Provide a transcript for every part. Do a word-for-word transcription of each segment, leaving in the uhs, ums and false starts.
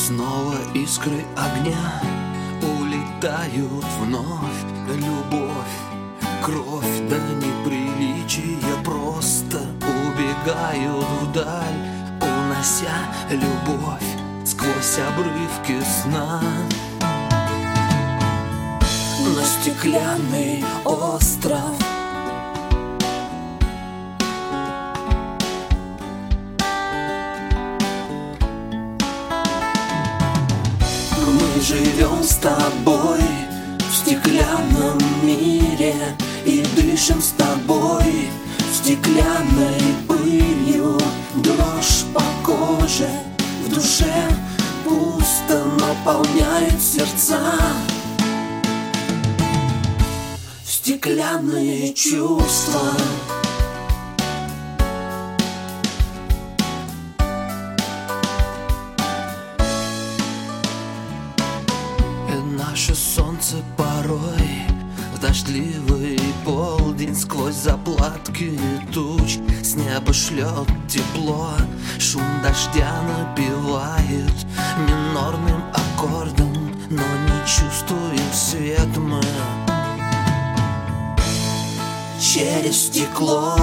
Снова искры огня улетают вновь. Любовь, кровь, да неприличия просто убегают вдаль, унося любовь сквозь обрывки сна. На стеклянный остров мы живем с тобой в стеклянном мире и дышим с тобой стеклянной пылью. Дрожь по коже, в душе пусто наполняет сердца. Стеклянные чувства. Наше солнце порой в дождливый полдень сквозь заплатки туч с неба шлет тепло. Шум дождя напевает минорным аккордом, но не чувствуем свет мы через стекло.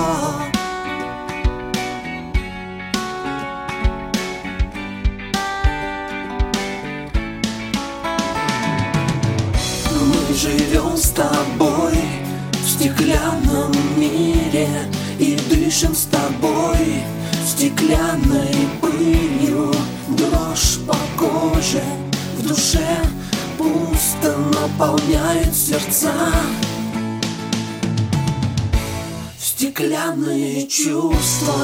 Мы живем с тобой в стеклянном мире и дышим с тобой стеклянной пылью. Дрожь по коже, в душе пусто наполняет сердца. Стеклянные чувства.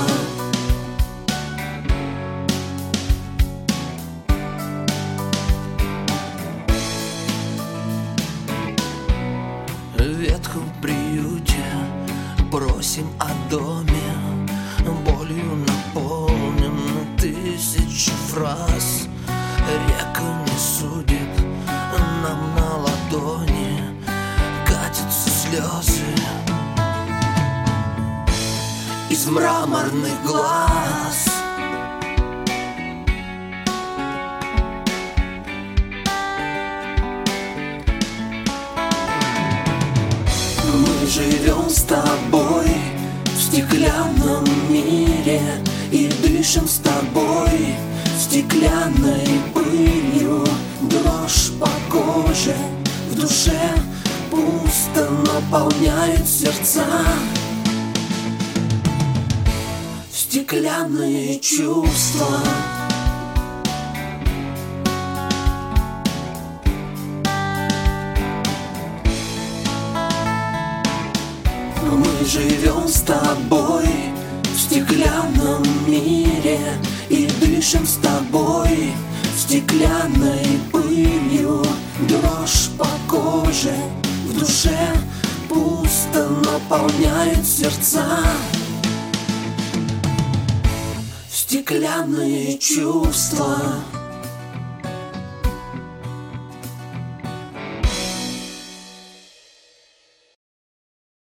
В ветхом приюте просим о доме, болью наполнен тысячи фраз. Река не судит нам на ладони, катятся слезы из мраморных глаз. Мы живем с тобой в стеклянном мире и дышим с тобой стеклянной пылью. Дрожь по коже, в душе пусто наполняет сердца. Стеклянные чувства. Мы живем с тобой в стеклянном мире и дышим с тобой стеклянной пылью. Дрожь по коже, в душе пусто наполняет сердца. Стеклянные чувства.